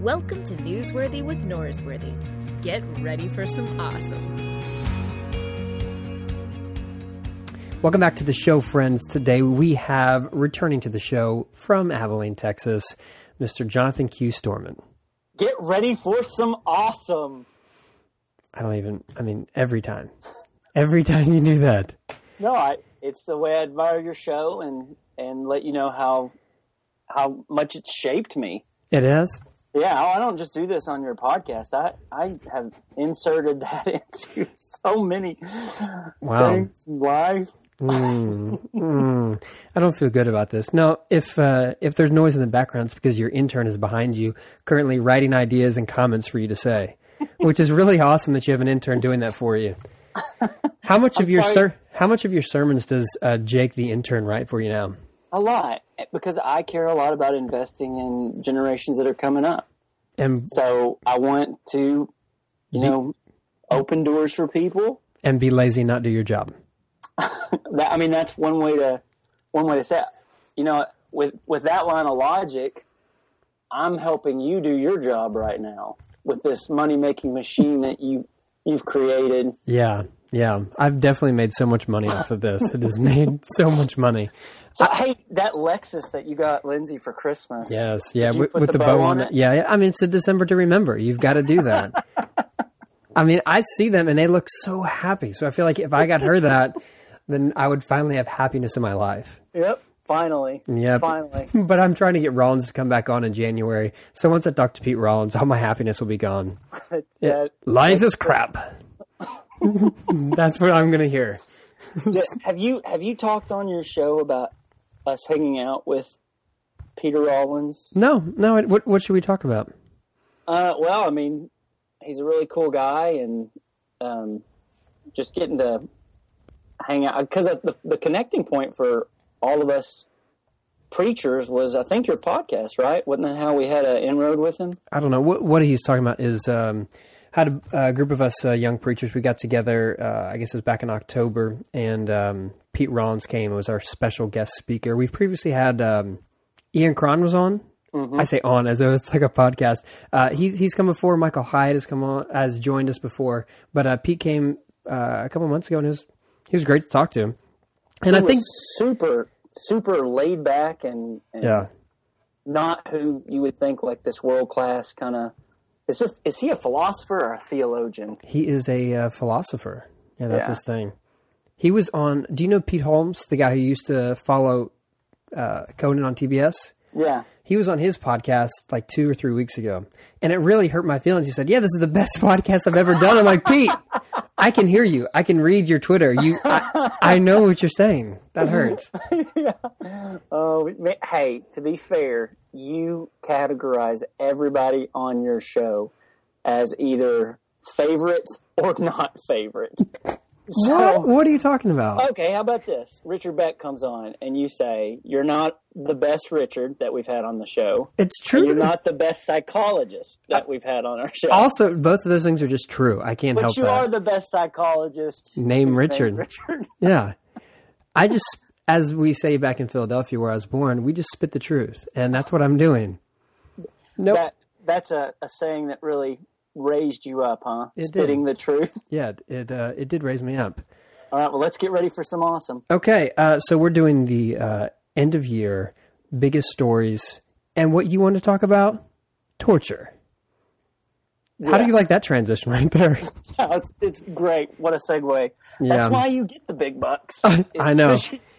Welcome to Newsworthy with Norsworthy. Get ready for some awesome. Welcome back to the show, friends. Today we have, returning to the show from Abilene, Texas, Mr. Jonathan Q. Storment. Get ready for some awesome. Every time. Every time you do that. No, it's the way I admire your show and let you know how much it's shaped me. It has? Yeah, I don't just do this on your podcast. I have inserted that into so many things in life. I don't feel good about this. No, if there's noise in the background, it's because your intern is behind you, currently writing ideas and comments for you to say, which is really awesome that you have an intern doing that for you. How much of your sermons does Jake the intern write for you now? A lot, because I care a lot about investing in generations that are coming up. And so I want to, open doors for people. And be lazy and not do your job. That's one way to say it. With that line of logic, I'm helping you do your job right now with this money-making machine that you've created. Yeah. I've definitely made so much money off of this. It has made so much money. So, hey, that Lexus that you got Lindsay for Christmas. Yes, yeah, with the bow on it. Yeah, it's a December to remember. You've got to do that. I see them and they look so happy. So I feel like if I got her that, then I would finally have happiness in my life. Yep, finally. Yep. Finally. But I'm trying to get Rollins to come back on in January. So once I talk to Pete Rollins, all my happiness will be gone. Life is crap. That's what I'm going to hear. Have you talked on your show about us hanging out with Peter Rollins? No. What should we talk about? He's a really cool guy, and just getting to hang out, because the connecting point for all of us preachers was, I think, your podcast, right? Wasn't that how we had an inroad with him? I don't know. What he's talking about is had a group of us young preachers. We got together, I guess it was back in October, and Pete Rollins came and was our special guest speaker. We've previously had Ian Cron was on. Mm-hmm. I say on as though it's like a podcast. He's come before. Michael Hyde has joined us before, but Pete came a couple months ago, and he was great to talk to. And I think super, super laid back and not who you would think like this world class kind of. Is he a philosopher or a theologian? He is a philosopher. Yeah, that's his thing. He was on. Do you know Pete Holmes, the guy who used to follow Conan on TBS? Yeah. He was on his podcast like 2 or 3 weeks ago, and it really hurt my feelings. He said, "Yeah, this is the best podcast I've ever done." I'm like, Pete, I can hear you. I can read your Twitter. I know what you're saying. That hurts. Yeah. Oh, hey, to be fair, you categorize everybody on your show as either favorite or not favorite. So, what are you talking about? Okay, how about this? Richard Beck comes on, and you say, you're not the best Richard that we've had on the show. It's true. And you're not the best psychologist that we've had on our show. Also, both of those things are just true. I can't help that. But you are the best psychologist. Name Richard. Yeah. I just, as we say back in Philadelphia where I was born, we just spit the truth, and that's what I'm doing. Nope. That's a saying that really raised you up, huh? Spitting the truth. Yeah, it did raise me up. All right, well, let's get ready for some awesome. Okay, so we're doing the end of year biggest stories, and what you want to talk about? Torture. Yes. How do you like that transition right there? It's great. What a segue. Yeah. That's why you get the big bucks. I know.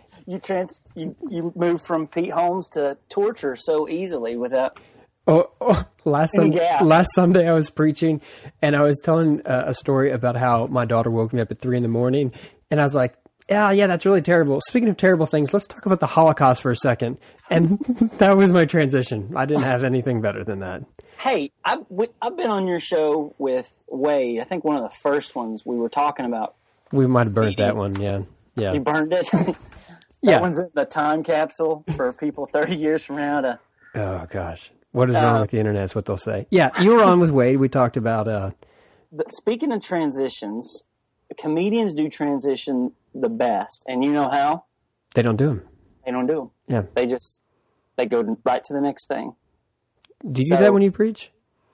You move from Pete Holmes to torture so easily without... Last Sunday I was preaching, and I was telling a story about how my daughter woke me up at 3 a.m, and I was like, yeah, that's really terrible. Speaking of terrible things, let's talk about the Holocaust for a second. And that was my transition. I didn't have anything better than that. Hey, I've been on your show with Wade. I think one of the first ones we were talking about. We might have burned that one, yeah. You burned it? That one's in the time capsule for people 30 years from now to... Oh, gosh. What is wrong with the internet is what they'll say. Yeah, you were on with Wade. We talked about... Speaking of transitions, comedians do transition the best. And you know how? They don't do them. They don't do them. Yeah. They go right to the next thing. Do you do that when you preach?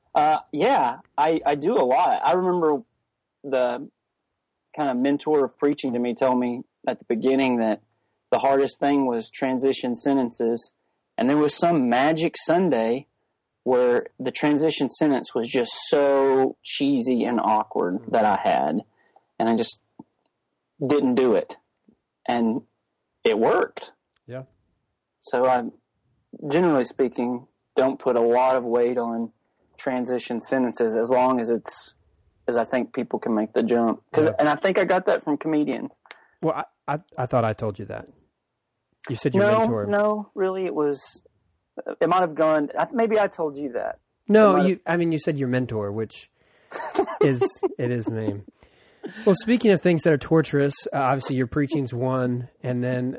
Yeah, I do a lot. I remember the kind of mentor of preaching to me told me at the beginning that the hardest thing was transition sentences. And there was some magic Sunday where the transition sentence was just so cheesy and awkward that I had. And I just didn't do it. And it worked. Yeah. So I, generally speaking, don't put a lot of weight on transition sentences as long as I think people can make the jump. And I think I got that from Comedian. Well, I thought I told you that. You said your mentor. No, really, it might have gone. Maybe I told you that. No, you said your mentor, which is me. Well, speaking of things that are torturous, obviously your preaching's one, and then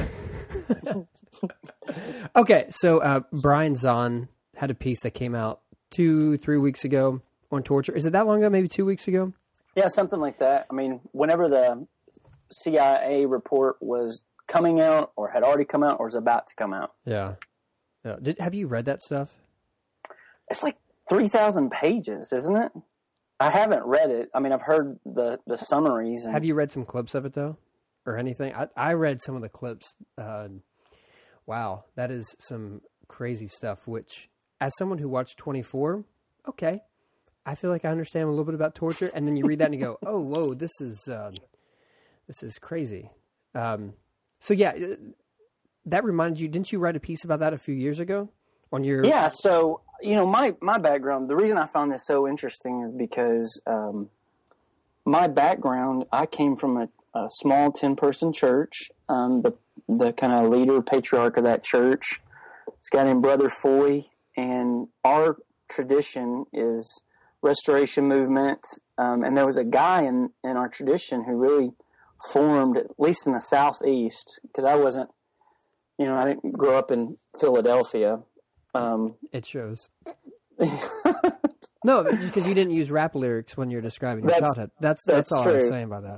okay. So Brian Zahn had a piece that came out 2-3 weeks ago on torture. Is it that long ago? Maybe 2 weeks ago? Yeah, something like that. I mean, whenever the CIA report was coming out, or had already come out, or was about to come out. Yeah. Have you read that stuff? It's like 3,000 pages, isn't it? I haven't read it. I mean, I've heard the summaries. Have you read some clips of it, though? Or anything? I read some of the clips. Wow, that is some crazy stuff, which, as someone who watched 24, okay, I feel like I understand a little bit about torture, and then you read that and you go, oh, whoa, this is crazy. So yeah, that reminds you, didn't you write a piece about that a few years ago on your... Yeah, so, my background, the reason I found this so interesting is because my background, I came from a small 10-person church. The kind of leader, patriarch of that church, this guy named Brother Foy, and our tradition is Restoration Movement, and there was a guy in our tradition who really formed, at least in the Southeast, because I didn't grow up in Philadelphia. It shows. No, because you didn't use rap lyrics when you're describing your childhood. That's all true. I was saying by that.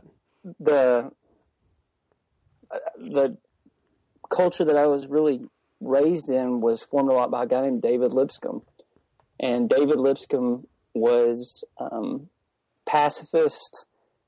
The culture that I was really raised in was formed a lot by a guy named David Lipscomb. And David Lipscomb was pacifist,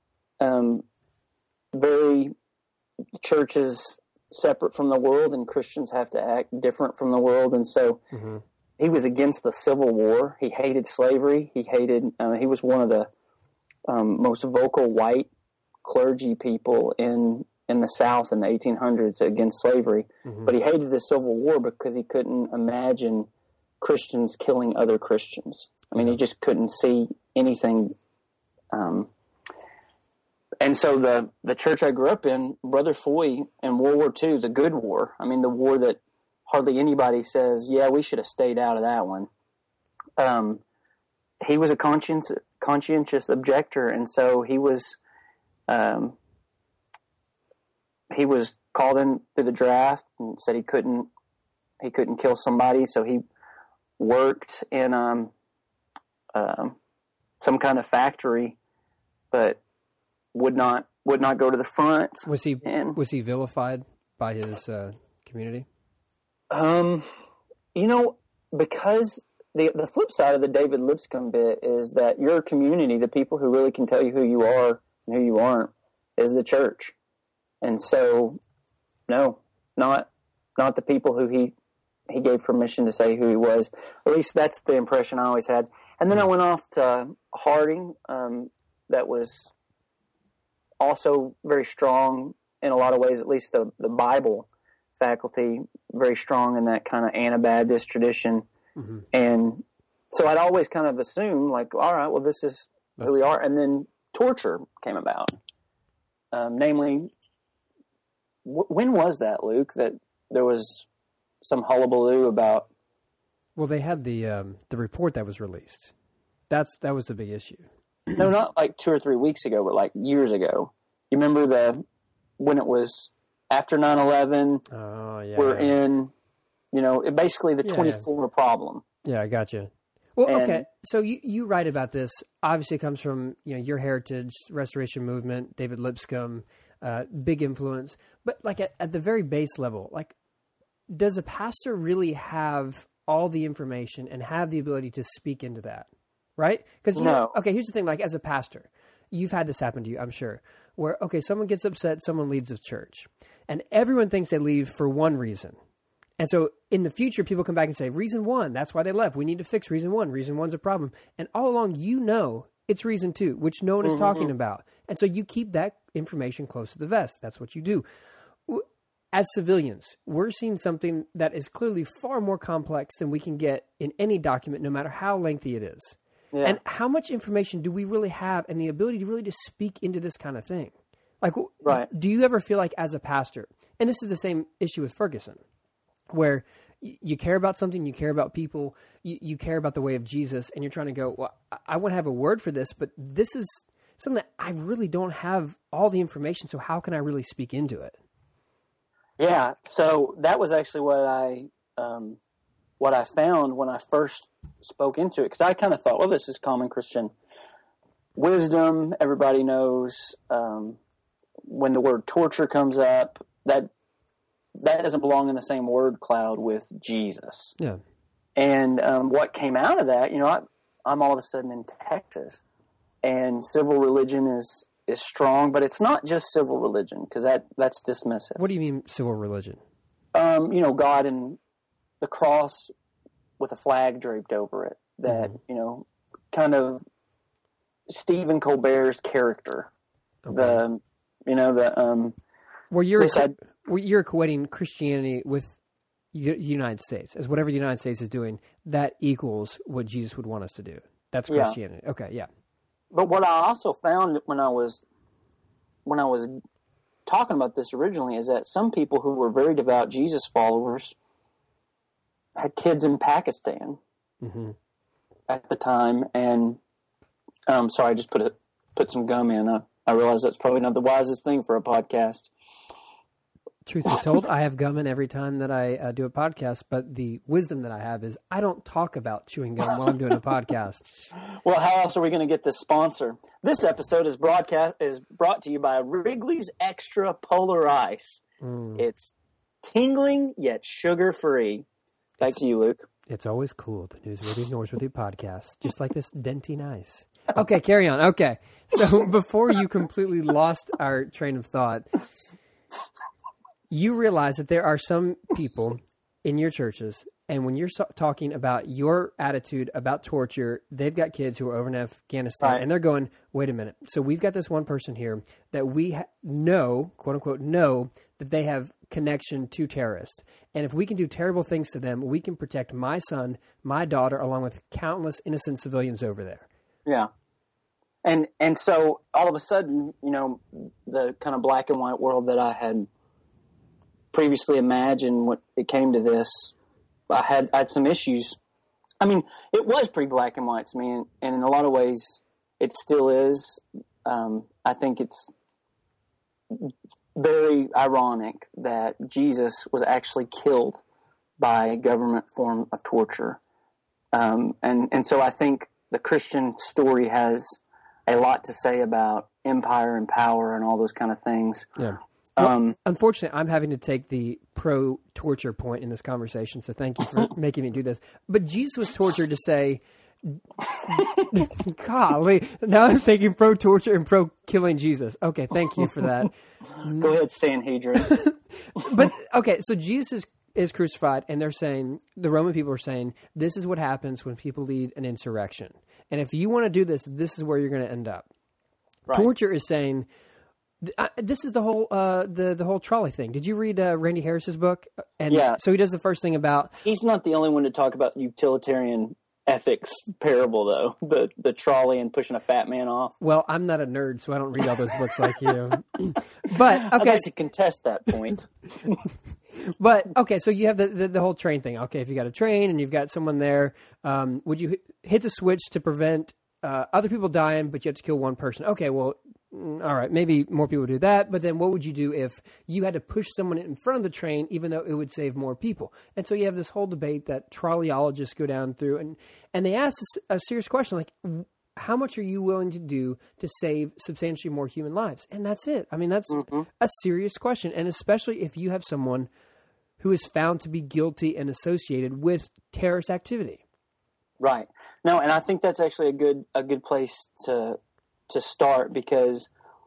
very churches separate from the world, and Christians have to act different from the world. And so he was against the Civil War. He hated slavery. He was one of the most vocal white clergy people in the South in the 1800s against slavery. But he hated the Civil War because he couldn't imagine Christians killing other Christians. I mean, he just couldn't see anything. And so the church I grew up in, Brother Foy, in World War II, the good war, I mean, the war that hardly anybody says, yeah, we should have stayed out of that one. He was a conscientious objector, and so he was called in through the draft and said he couldn't kill somebody, so he worked in some kind of factory, but would not go to the front. Was he vilified by his community? Because the flip side of the David Lipscomb bit is that your community, the people who really can tell you who you are and who you aren't, is the church. And so, no, not the people who he gave permission to say who he was. At least that's the impression I always had. And then I went off to Harding. That was also very strong in a lot of ways, at least the Bible faculty, very strong in that kind of Anabaptist tradition. And so I'd always kind of assumed, like, all right, well, this is who we are. And then torture came about. Namely, when was that, Luke, that there was some hullabaloo about? Well, they had the report that was released. That was the big issue. No, not like 2 or 3 weeks ago, but like years ago. You remember when it was after 9/11? Oh, yeah. We're in, basically the 24 problem. Yeah, I got you. Well, okay. So you write about this. Obviously, it comes from your heritage, Restoration Movement, David Lipscomb, big influence. But like at the very base level, like, does a pastor really have all the information and have the ability to speak into that? right? Because No. okay, here's the thing. Like as a pastor, you've had this happen to you, I'm sure. Where okay, someone gets upset, someone leaves the church, and everyone thinks they leave for one reason. And so in the future, people come back and say, reason one, that's why they left. We need to fix reason one. Reason one's a problem. And all along, it's reason two, which no one is talking about. And so you keep that information close to the vest. That's what you do. As civilians, we're seeing something that is clearly far more complex than we can get in any document, no matter how lengthy it is. Yeah. And how much information do we really have and the ability to really just speak into this kind of thing? Like, do you ever feel like as a pastor, and this is the same issue with Ferguson, where you care about something, you care about people, you care about the way of Jesus, and you're trying to go, well, I want to have a word for this, but this is something that I really don't have all the information, so how can I really speak into it? Yeah, so that was actually what I found when I first spoke into it, because I kind of thought, well, this is common Christian wisdom. Everybody knows when the word torture comes up, that doesn't belong in the same word cloud with Jesus. Yeah. And what came out of that, I'm all of a sudden in Texas, and civil religion is strong, but it's not just civil religion, because that's dismissive. What do you mean civil religion? God and the cross with a flag draped over it. That, kind of Stephen Colbert's character. Okay. Where you're equating Christianity with the United States, as whatever the United States is doing, that equals what Jesus would want us to do. That's Christianity. Yeah. Okay, yeah. But what I also found when I was talking about this originally is that some people who were very devout Jesus followers had kids in Pakistan at the time, and sorry, I just put some gum in. I realize that's probably not the wisest thing for a podcast. Truth be told, I have gum in every time that I do a podcast, but the wisdom that I have is I don't talk about chewing gum while I'm doing a podcast. Well, how else are we going to get this sponsor? This episode is brought to you by Wrigley's Extra Polar Ice. It's tingling yet sugar-free. Back to you, Luke. It's always cool, the Newsworthy Norsworthy podcast, just like this Dentyne Ice. Okay, carry on. Okay, so before you completely lost our train of thought, you realize that there are some people in your churches, and when you're talking about your attitude about torture, they've got kids who are over in Afghanistan, and they're going, wait a minute. So we've got this one person here that we know, quote unquote, know that they have connection to terrorists. And if we can do terrible things to them, we can protect my son, my daughter, along with countless innocent civilians over there. Yeah. And so all of a sudden, the kind of black and white world that I had previously imagined when it came to this, I had some issues. I mean, it was pretty black and white to me, and in a lot of ways, it still is. I think it's very ironic that Jesus was actually killed by a government form of torture. And so I think the Christian story has a lot to say about empire and power and all those kind of things. Yeah. Well, unfortunately, I'm having to take the pro-torture point in this conversation, so thank you for making me do this. But Jesus was tortured to say, golly, now I'm thinking pro-torture and pro-killing Jesus. Okay, thank you for that. Go ahead, Sanhedrin. But, okay, so Jesus is crucified, and they're saying, the Roman people are saying, this is what happens when people lead an insurrection. And if you want to do this, this is where you're going to end up. Right. Torture is saying... this is the whole the whole trolley thing. Did you read Randy Harris's book? And yeah. So he does the first thing about... He's not the only one to talk about utilitarian ethics parable, though. The trolley and pushing a fat man off. Well, I'm not a nerd, so I don't read all those books like you. But, okay. I'd like to contest that point. But, okay, so you have the whole train thing. Okay, if you got a train and you've got someone there, would you hit the switch to prevent other people dying, but you have to kill one person? Okay, well... all right, maybe more people do that, but then what would you do if you had to push someone in front of the train, even though it would save more people? And so you have this whole debate that trolleyologists go down through, and they ask a serious question, like, how much are you willing to do to save substantially more human lives? And that's it. I mean, that's a serious question, and especially if you have someone who is found to be guilty and associated with terrorist activity. Right. No, and I think that's actually a good place to start, because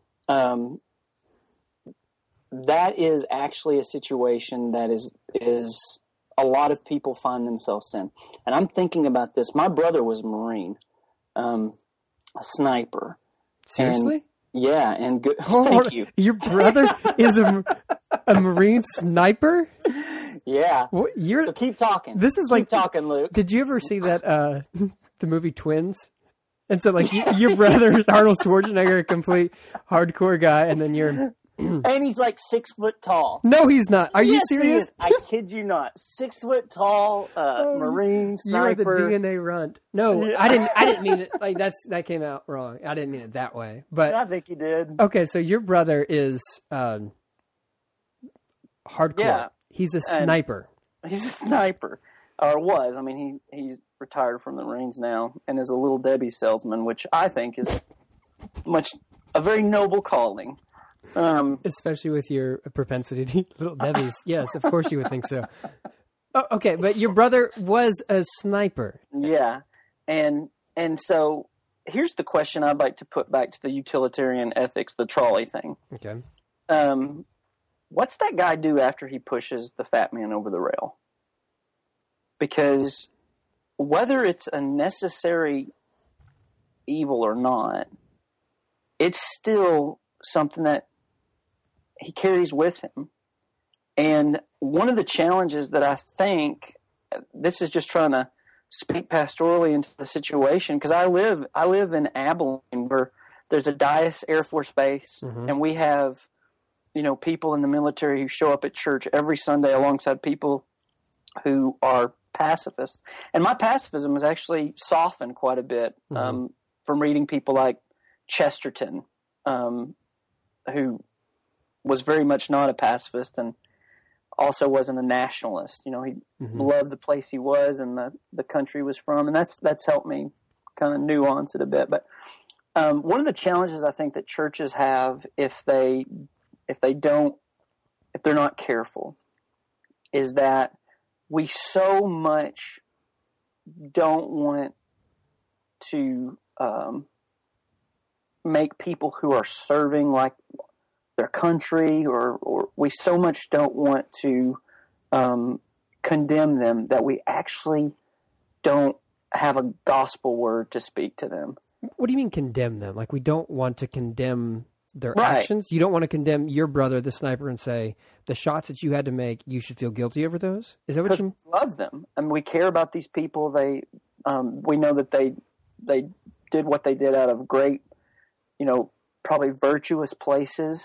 that is actually a situation that is a lot of people find themselves in. And I'm thinking about this. My brother was a Marine, a sniper. Seriously? And, yeah, and good. Thank you. Your brother is a Marine sniper? Yeah. What, so keep talking. This is keep talking, Luke. Did you ever see that the movie Twins? And so, like, your brother is Arnold Schwarzenegger, a complete hardcore guy, and then you're... And he's like 6 foot tall. No, he's not. Are you serious? I kid you not. 6 foot tall, Marine sniper. You're the DNA runt. No, I didn't mean it. Like, that came out wrong. I didn't mean it that way. But I think you did. Okay, so your brother is hardcore. Yeah. He's a sniper. He's a sniper. Or was. I mean, he's retired from the Marines now and is a Little Debbie salesman, which I think is a very noble calling. Especially with your propensity to eat Little Debbie's. Yes, of course you would think so. Oh, okay, but your brother was a sniper. Yeah. And so here's the question I'd like to put back to the utilitarian ethics, the trolley thing. Okay. What's that guy do after he pushes the fat man over the rail? Because whether it's a necessary evil or not, it's still something that he carries with him. And one of the challenges that I think, this is just trying to speak pastorally into the situation, because I live in Abilene, where there's a Dyess Air Force Base, and we have, people in the military who show up at church every Sunday alongside people who are pacifists. And my pacifism has actually softened quite a bit from reading people like Chesterton, who was very much not a pacifist and also wasn't a nationalist. He loved the place he was and the country he was from, and that's helped me kind of nuance it a bit. But one of the challenges I think that churches have if they're not careful is that we so much don't want to make people who are serving like their country, or we so much don't want to condemn them that we actually don't have a gospel word to speak to them. What do you mean condemn them? Like, we don't want to condemn their Right. actions? You don't want to condemn your brother, the sniper, and say, the shots that you had to make, you should feel guilty over those? Is that what you... We love them, and we care about these people. They, we know that they did what they did out of great, probably virtuous places.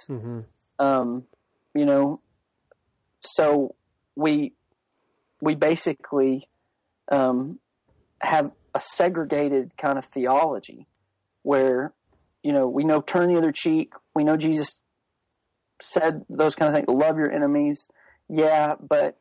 So we basically have a segregated kind of theology where, we know turn the other cheek. We know Jesus said those kind of things, love your enemies. Yeah, but,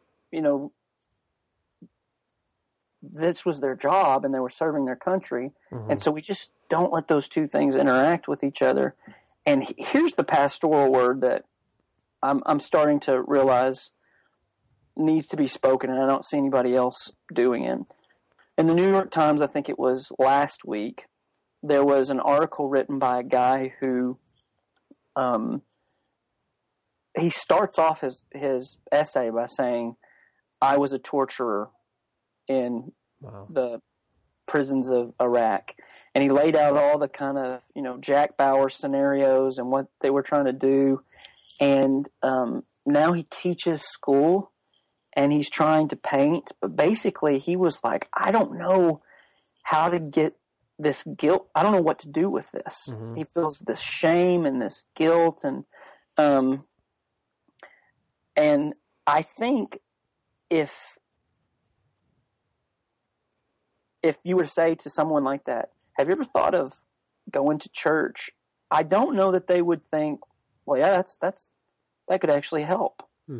this was their job and they were serving their country. And so we just don't let those two things interact with each other. And here's the pastoral word that I'm starting to realize needs to be spoken, and I don't see anybody else doing it. In the New York Times, I think it was last week, there was an article written by a guy who he starts off his essay by saying, I was a torturer in the prisons of Iraq. And he laid out all the kind of, Jack Bauer scenarios and what they were trying to do. And now he teaches school and he's trying to paint. But basically he was like, I don't know how to get this guilt. I don't know what to do with this. He feels this shame and this guilt. And I think if you were to say to someone like that, have you ever thought of going to church? I don't know that they would think, well, yeah, that could actually help.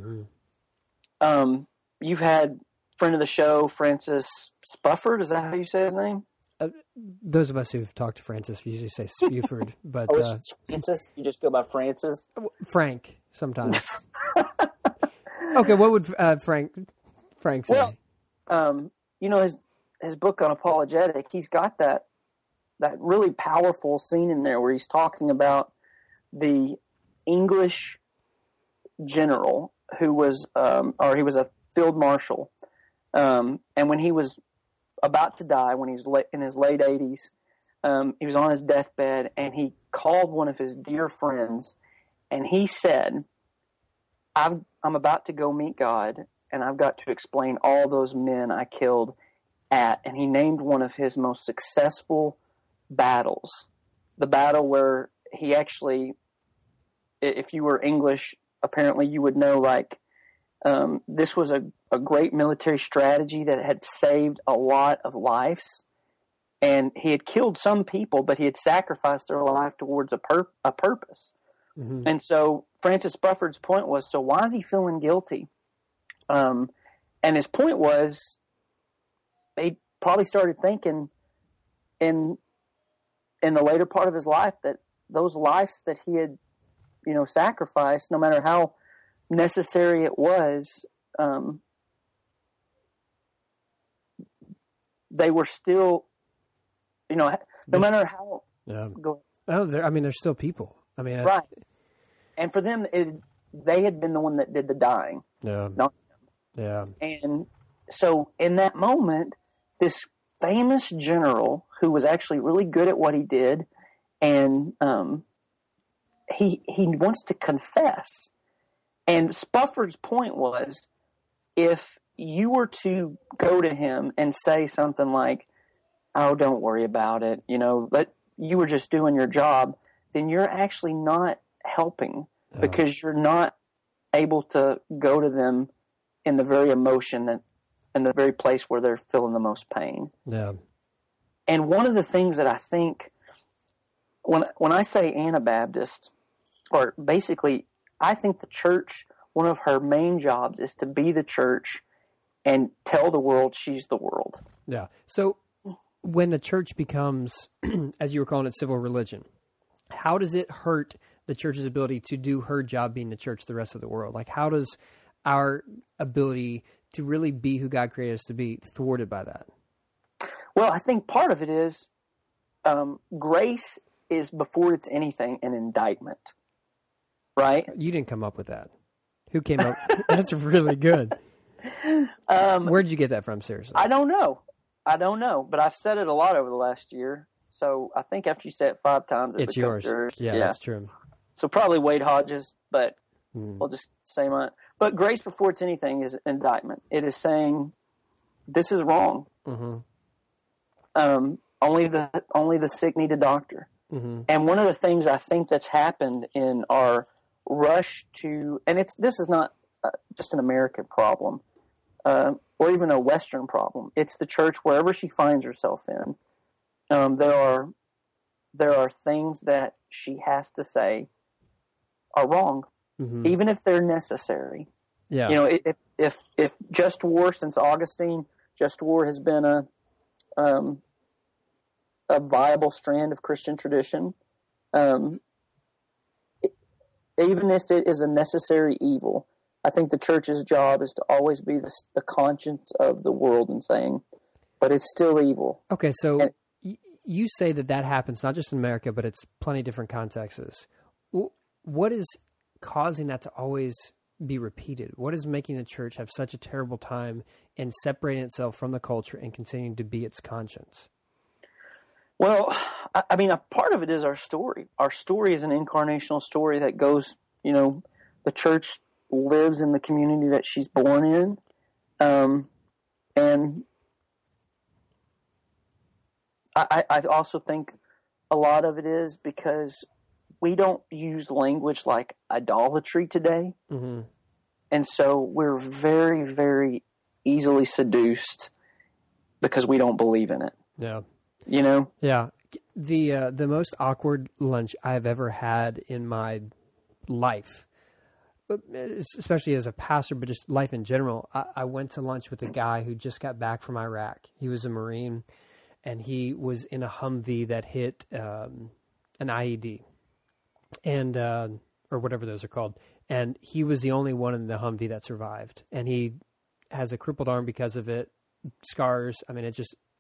You've had friend of the show, Francis Spufford. Is that how you say his name? Those of us who've talked to Francis usually say Spuford, but it's Francis. You just go by Francis. Frank sometimes. Okay, what would Frank say? Well, his book on apologetic, he's got that really powerful scene in there where he's talking about the English general who was, or he was a field marshal, and when he was about to die, when he was in his late 80s, he was on his deathbed, and he called one of his dear friends, and he said, I'm about to go meet God, and I've got to explain all those men I killed at, and he named one of his most successful battles, the battle where he actually, if you were English, apparently you would know, like, this was a great military strategy that had saved a lot of lives, and he had killed some people, but he had sacrificed their life towards a purpose. Mm-hmm. And so Francis Spufford's point was, so why is he feeling guilty? And his point was, he probably started thinking in the later part of his life that those lives that he had, sacrificed, no matter how necessary it was, they were still, no matter how. Yeah. They're still people. Right. And for them, they had been the one that did the dying. Yeah. Not him. Yeah. And so in that moment, this famous general who was actually really good at what he did, and he wants to confess. And Spufford's point was, if you were to go to him and say something like, oh, don't worry about it, you were just doing your job, then you're actually not helping, because you're not able to go to them in the very emotion that, in the very place where they're feeling the most pain. Yeah. And one of the things that I think, when I say Anabaptist, or basically, I think the church, one of her main jobs is to be the church and tell the world she's the world. Yeah. So when the church becomes, as you were calling it, civil religion, how does it hurt the church's ability to do her job being the church to the rest of the world? Like, how does our ability to really be who God created us to be thwarted by that? Well, I think part of it is grace is, before it's anything, an indictment, right? You didn't come up with that. Who came up? That's really good. Where'd you get that from, seriously? I don't know, but I've said it a lot over the last year. So I think after you say it 5 times, it's yours. Yeah, that's true. So probably Wade Hodges, but we'll just say mine. But grace before it's anything is indictment. It is saying, this is wrong. Mm-hmm. Only the sick need a doctor. Mm-hmm. And one of the things I think that's happened in our rush to, and this is not just an American problem, or even a Western problem. It's the church wherever she finds herself in. There are things that she has to say are wrong, mm-hmm. even if they're necessary. Yeah. If just war, since Augustine, just war has been a viable strand of Christian tradition, even if it is a necessary evil, I think the church's job is to always be the conscience of the world and saying, but it's still evil. Okay, so you say that happens not just in America, but it's plenty of different contexts. What is causing that to always be repeated? What is making the church have such a terrible time in separating itself from the culture and continuing to be its conscience? Well, I mean, a part of it is our story. Our story is an incarnational story that goes, the church lives in the community that she's born in. And I also think a lot of it is because we don't use language like idolatry today. Mm-hmm. And so we're very, very easily seduced because we don't believe in it. Yeah. Yeah. The most awkward lunch I've ever had in my life, especially as a pastor, but just life in general. I went to lunch with a guy who just got back from Iraq. He was a Marine, and he was in a Humvee that hit an IED, and or whatever those are called. And he was the only one in the Humvee that survived. And he has a crippled arm because of it, scars. I mean,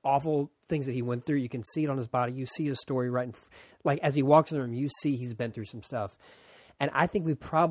awful things that he went through. You can see it on his body. You see his story like as he walks in the room, you see he's been through some stuff. And I think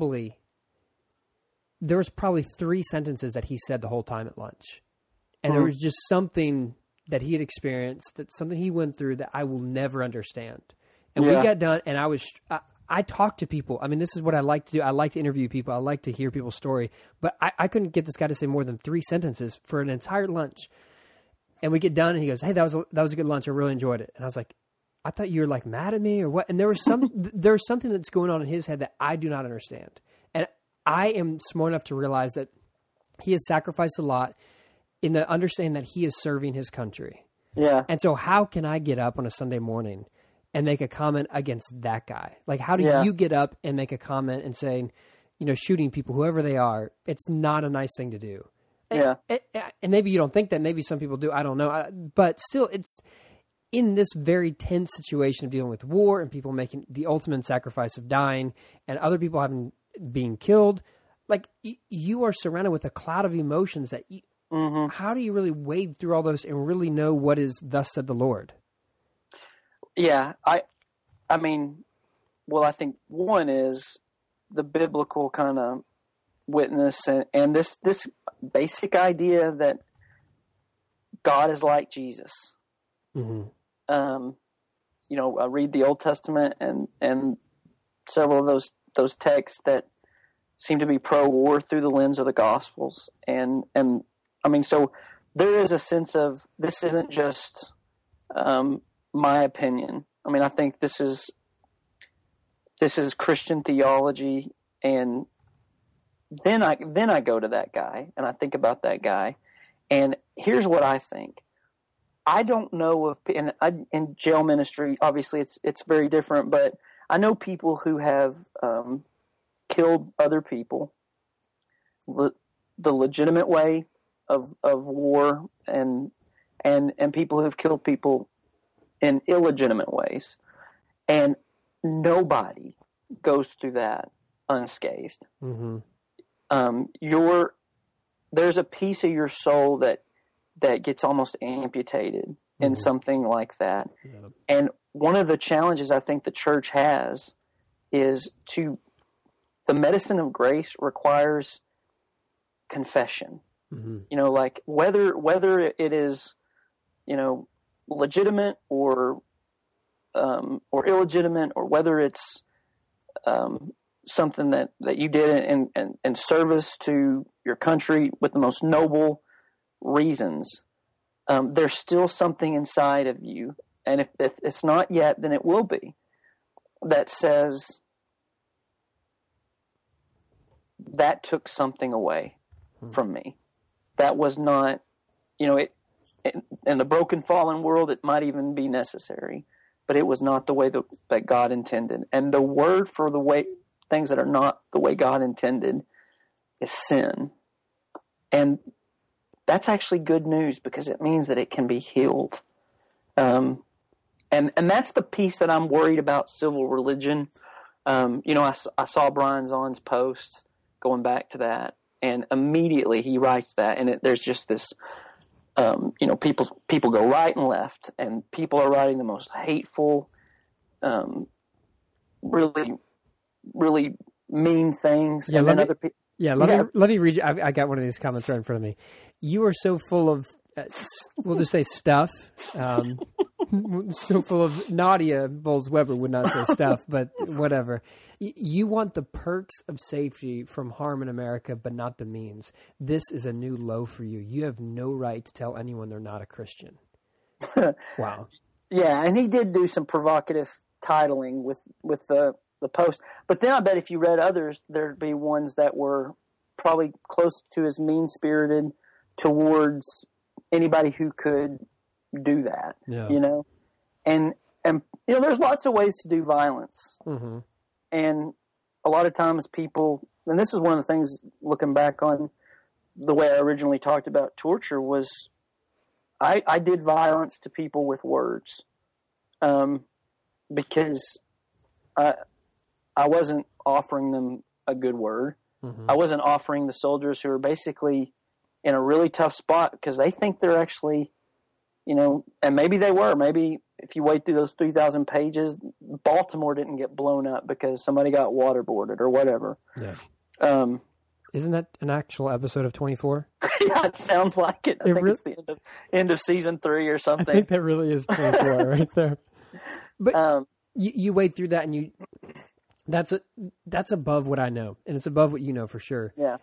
there was probably 3 sentences that he said the whole time at lunch. And there was just something that he had experienced, that something he went through that I will never understand. And we got done, and I talked to people. I mean, this is what I like to do. I like to interview people. I like to hear people's story. But I couldn't get this guy to say more than 3 sentences for an entire lunch. And we get done, and he goes, "Hey, that was a good lunch. I really enjoyed it." And I was like, "I thought you were like mad at me or what?" And there was there's something that's going on in his head that I do not understand. And I am smart enough to realize that he has sacrificed a lot in the understanding that he is serving his country. Yeah. And so how can I get up on a Sunday morning and make a comment against that guy? Like, how do you get up and make a comment and saying, shooting people, whoever they are, it's not a nice thing to do. Yeah. And maybe you don't think that. Maybe some people do. I don't know. But still, it's in this very tense situation of dealing with war and people making the ultimate sacrifice of dying and other people being killed. Like, you are surrounded with a cloud of emotions that how do you really wade through all those and really know what is thus said the Lord? Yeah, I mean, well, I think one is the biblical kind of witness and this basic idea that God is like Jesus. Mm-hmm. I read the Old Testament and several of those texts that seem to be pro-war through the lens of the Gospels, and I mean, so there is a sense of this isn't just my opinion. I mean, I think this is Christian theology, and then I go to that guy and I think about that guy, and here's what I think. I don't know if in jail ministry, obviously it's very different, but I know people who have killed other people the legitimate way of war, and people who have killed people in illegitimate ways, and nobody goes through that unscathed. Mm-hmm. There's a piece of your soul that gets almost amputated in something like that. Yeah. And one of the challenges I think the church has is the medicine of grace requires confession. Mm-hmm. Like whether it is, legitimate or illegitimate, or whether it's something that you did in service to your country with the most noble reasons, there's still something inside of you, and if it's not yet, then it will be, that says that took something away from me. That was not, in the broken, fallen world, it might even be necessary, but it was not the way that God intended. And the word for the way things that are not the way God intended is sin. And that's actually good news, because it means that it can be healed. And that's the piece that I'm worried about civil religion. I saw Brian Zahn's post going back to that, and immediately he writes that, and there's just this, people go right and left, and people are writing the most hateful, really, really mean things. Yeah, and then other people. Yeah, let me read you. I got one of these comments right in front of me. You are so full of, we'll just say stuff. So full of, Nadia Bowles-Weber would not say stuff, but whatever. You want the perks of safety from harm in America, but not the means. This is a new low for you. You have no right to tell anyone they're not a Christian. Wow. Yeah, and he did do some provocative titling with the post. But then I bet if you read others, there'd be ones that were probably close to as mean-spirited towards anybody who could do that. Yeah. And there's lots of ways to do violence. Mm-hmm. And a lot of times people, and this is one of the things looking back on the way I originally talked about torture, was I did violence to people with words, because I wasn't offering them a good word. Mm-hmm. I wasn't offering the soldiers who are basically in a really tough spot because they think they're actually and maybe they were. Maybe if you wade through those 3,000 pages, Baltimore didn't get blown up because somebody got waterboarded or whatever. Yeah. Isn't that an actual episode of 24? Yeah, it sounds like it. I think it's the end of season 3 or something. I think that really is 24 right there. But you wade through that, and that's above what I know, and it's above what you know for sure. Yeah.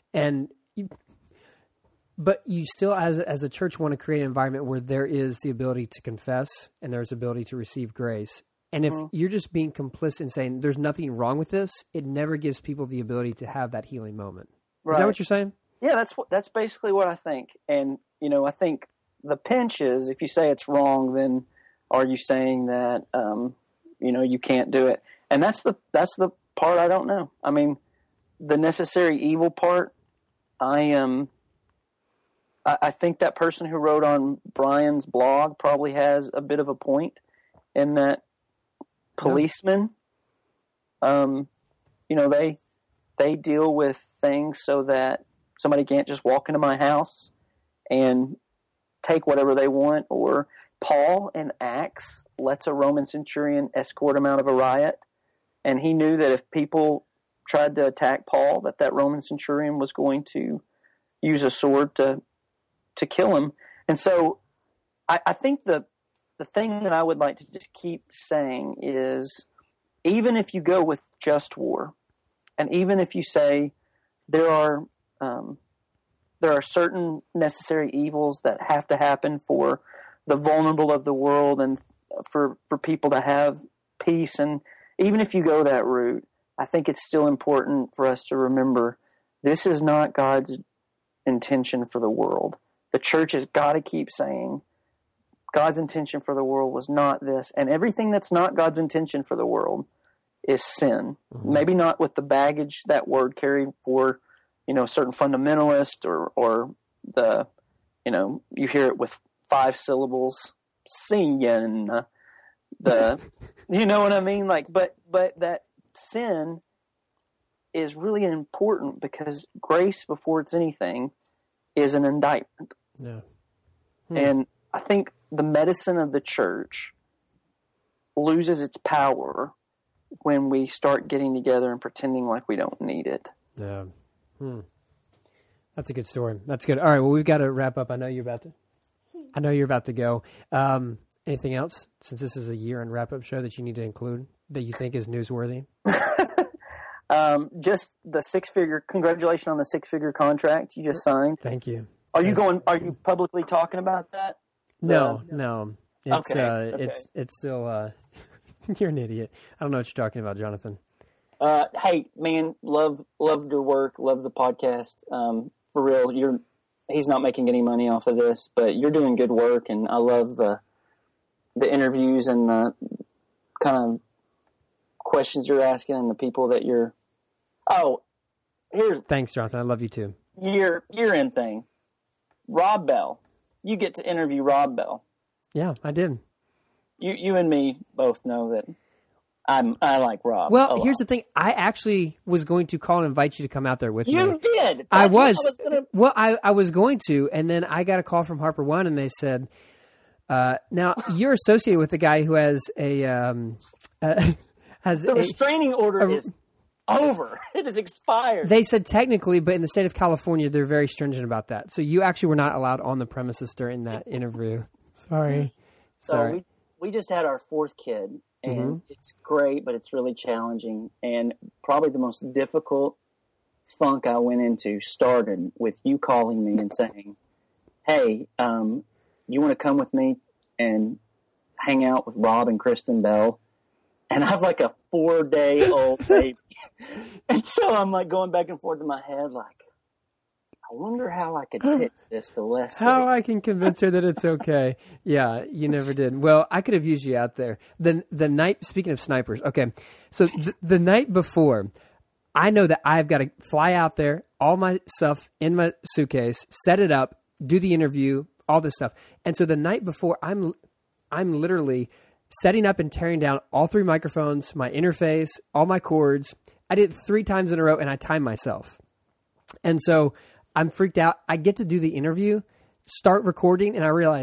But you still, as a church, want to create an environment where there is the ability to confess and there's the ability to receive grace. And if you're just being complicit and saying there's nothing wrong with this, it never gives people the ability to have that healing moment. Right. Is that what you're saying? Yeah, that's basically what I think. And, I think the pinch is, if you say it's wrong, then are you saying that, you can't do it? And that's the part I don't know. I mean, the necessary evil part, I think that person who wrote on Brian's blog probably has a bit of a point in that policemen, they deal with things so that somebody can't just walk into my house and take whatever they want. Or Paul in Acts lets a Roman centurion escort him out of a riot. And he knew that if people tried to attack Paul, that Roman centurion was going to use a sword to kill him. And so I think the thing that I would like to just keep saying is, even if you go with just war, and even if you say there are certain necessary evils that have to happen for the vulnerable of the world and for people to have peace, and even if you go that route, I think it's still important for us to remember this is not God's intention for the world. The church has got to keep saying God's intention for the world was not this, and everything that's not God's intention for the world is sin. Mm-hmm. Maybe not with the baggage that word carried for, certain fundamentalist or the, you hear it with 5 syllables, sin, the, you know what I mean? But that sin is really important because grace, before it's anything, is an indictment. Yeah. And I think the medicine of the church loses its power when we start getting together and pretending like we don't need it. Yeah. That's a good story. That's good. All right. Well, we've got to wrap up. I know you're about to go. Anything else, since this is a year-end wrap-up show, that you need to include that you think is newsworthy? Just the 6-figure. Congratulations on the 6-figure contract you just signed. Thank you. Are you publicly talking about that? No. It's okay. It's still. You're an idiot. I don't know what you're talking about, Jonathan. Hey, man, love your work, love the podcast. For real, he's not making any money off of this, but you're doing good work, and I love the interviews and the kind of questions you're asking and the people that you're. Oh, Thanks, Jonathan. I love you too. Year-end thing. Rob Bell. You get to interview Rob Bell. Yeah, I did. You and me both know that I like Rob. Well, here's the thing. I actually was going to call and invite you to come out there with me. You did. I was going to, and then I got a call from Harper One, and they said, "Now you're associated with the guy who has the restraining order is over. It is expired." They said technically, but in the state of California, they're very stringent about that. So you actually were not allowed on the premises during that interview. Sorry. So we just had our 4th kid, and it's great, but it's really challenging. And probably the most difficult funk I went into started with you calling me and saying, "Hey, you want to come with me and hang out with Rob and Kristen Bell?" And I have like a 4-day-old baby. And so I'm like going back and forth in my head like, I wonder how I could pitch this to Leslie. How I can convince her that it's okay. Yeah, you never did. Well, I could have used you out there. The night, speaking of snipers, okay, so the night before, I know that I've got to fly out there, all my stuff in my suitcase, set it up, do the interview, all this stuff. And so the night before, I'm literally setting up and tearing down all 3 microphones, my interface, all my cords. I did it 3 times in a row, and I timed myself. And so I'm freaked out. I get to do the interview, start recording, and I realize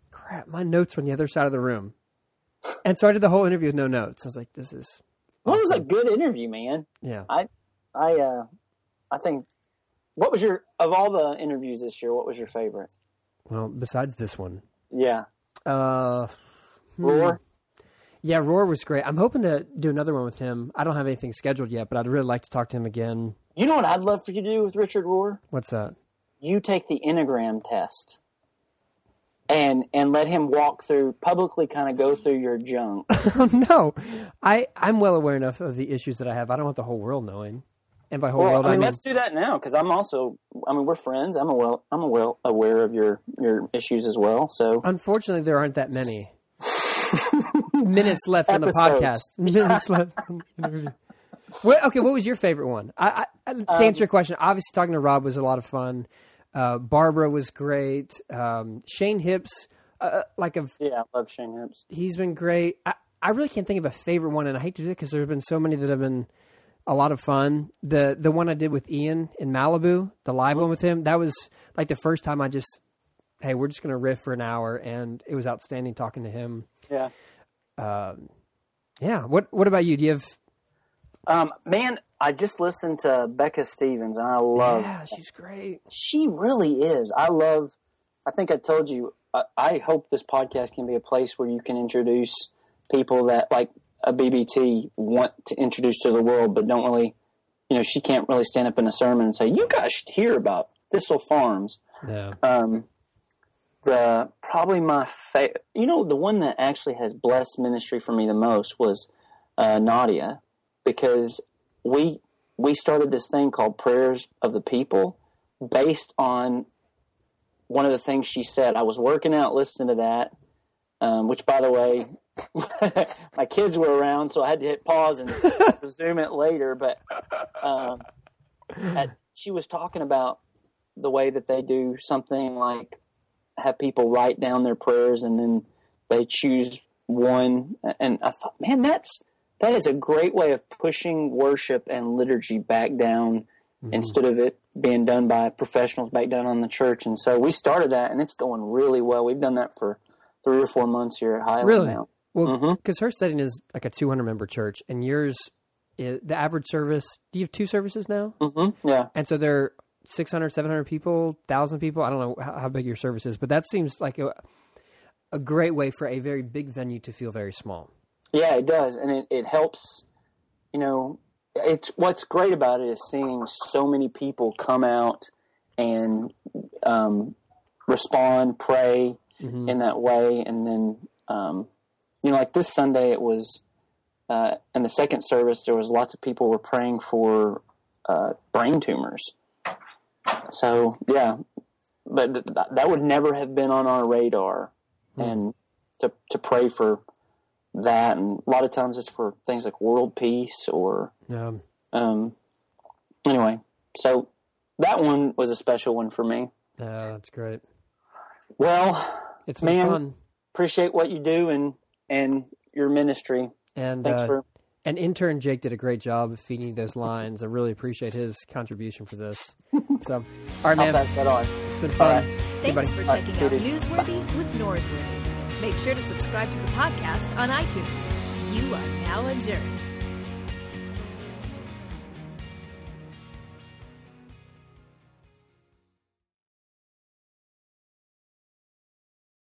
crap, my notes are on the other side of the room. And so I did the whole interview with no notes. I was like, this is Well, awesome. it was a good interview, man. Yeah. I think, what was of all the interviews this year, what was your favorite? Well, besides this one. Yeah. Roar? Yeah, Roar was great. I'm hoping to do another one with him. I don't have anything scheduled yet, but I'd really like to talk to him again. You know what I'd love for you to do with Richard Roar? What's that? You take the Enneagram test and let him walk through, publicly kind of go through your junk. Oh, no. I'm well aware enough of the issues that I have. I don't want the whole world knowing. And by whole world, I mean... let's do that now, because we're friends. I'm well aware of your issues as well, so... Unfortunately, there aren't that many minutes left on the podcast. Minutes left. Okay, what was your favorite one? To answer your question, obviously talking to Rob was a lot of fun. Barbara was great. Shane Hips, I love Shane Hips. He's been great. I really can't think of a favorite one, and I hate to do it because there's been so many that have been a lot of fun. The one I did with Ian in Malibu, the live one with him, that was like the first time we're just going to riff for an hour, and it was outstanding talking to him. Yeah. Yeah. What about you? Do you have... Man, I just listened to Becca Stevens, and I love... Yeah, she's great. She really is. I think I told you, I hope this podcast can be a place where you can introduce people that, like a BBT, want to introduce to the world, but don't really, she can't really stand up in a sermon and say, you guys should hear about Thistle Farms. Yeah. Probably my favorite, the one that actually has blessed ministry for me the most was Nadia, because we started this thing called Prayers of the People based on one of the things she said. I was working out listening to that, which, by the way, my kids were around, so I had to hit pause and resume it later. But she was talking about the way that they do something like have people write down their prayers and then they choose one. And I thought, man, that is a great way of pushing worship and liturgy back down instead of it being done by professionals back down on the church. And so we started that, and it's going really well. We've done that for 3 or 4 months here at Highland really? now. Well, because her setting is like a 200-member church, and yours, the average service, do you have 2 services now? Mm-hmm. Yeah. And so they're 600, 700 people, 1,000 people. I don't know how big your service is, but that seems like a great way for a very big venue to feel very small. Yeah, it does. And it helps, it's what's great about it is seeing so many people come out and respond, pray in that way. And then, like this Sunday, it was, in the second service, there was lots of people were praying for brain tumors. So, yeah, but that would never have been on our radar. And to pray for that, and a lot of times it's for things like world peace or anyway, so that one was a special one for me. That's great. Well, it's been fun. Appreciate what you do and your ministry, and thanks for... and intern Jake did a great job of feeding those lines. I really appreciate his contribution for this. So, all right, man, I'll pass that on. It's been fun. Right. Thanks for checking out Right, Newsworthy with Norsworthy. Make sure to subscribe to the podcast on iTunes. You are now adjourned.